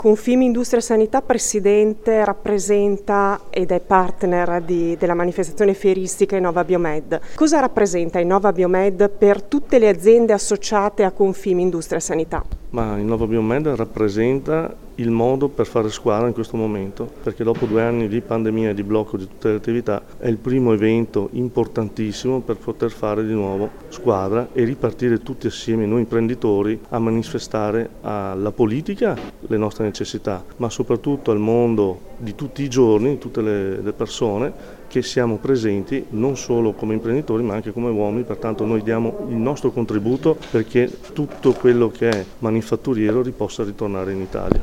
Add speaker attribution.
Speaker 1: Confimindustria Sanità, presidente, rappresenta ed è partner della manifestazione fieristica Innova Biomed. Cosa rappresenta Innova Biomed per tutte le aziende associate a Confimindustria Sanità?
Speaker 2: Ma Innova Biomed rappresenta il modo per fare squadra in questo momento, perché dopo 2 anni di pandemia e di blocco di tutte le attività è il primo evento importantissimo per poter fare di nuovo squadra e ripartire tutti assieme, noi imprenditori, a manifestare alla politica le nostre necessità, ma soprattutto al mondo di tutti i giorni, tutte le persone che siamo presenti non solo come imprenditori ma anche come uomini, pertanto noi diamo il nostro contributo perché tutto quello che è manifatturiero possa ritornare in Italia.